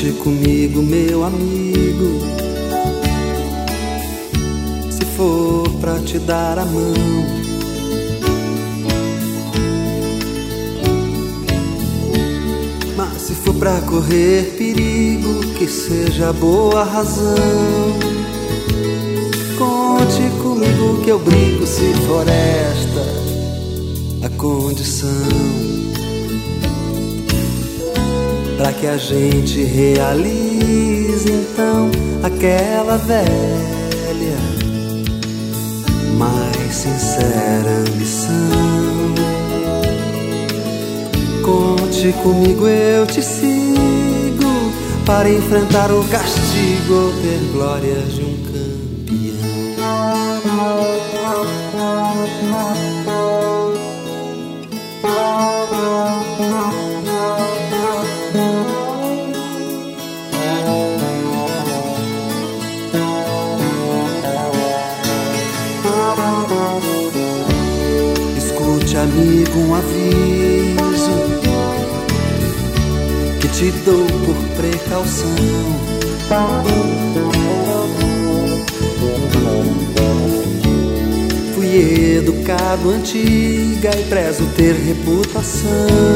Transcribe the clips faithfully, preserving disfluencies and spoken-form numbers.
Conte comigo, meu amigo, se for pra te dar a mão. Mas se for pra correr perigo, que seja boa razão. Conte comigo que eu brinco, se for esta a condição, pra que a gente realize então aquela velha, mais sincera ambição. Conte comigo, eu te sigo, para enfrentar o castigo ou ter glórias de um campeão. Escute, amigo, um aviso que te dou por precaução. Fui educado antiga e prezo ter reputação.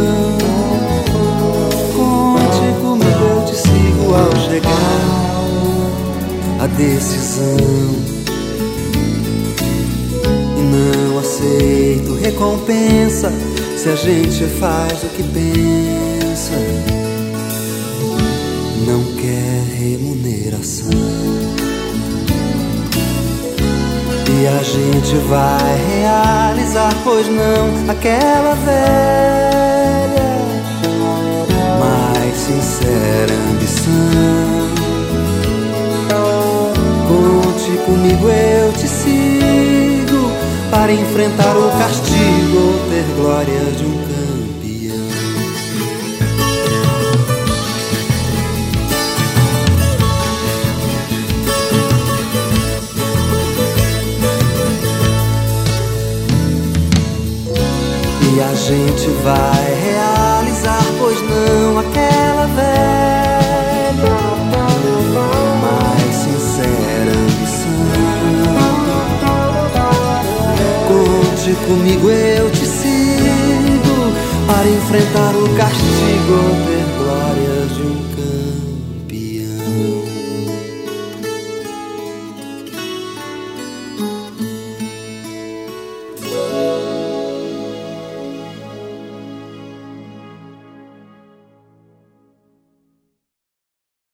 Conte comigo, eu te sigo ao chegar a decisão. Não aceito recompensa se a gente faz o que pensa, não quer remuneração. E a gente vai realizar, pois não, aquela velha, mais sincera ambição. Conte comigo, eu te sigo, para enfrentar o castigo ou ter glória de um campeão. E a gente vai realizar, pois não, aquela velha, mais sincera ambição. Conte comigo, eu te sigo, para enfrentar o castigo.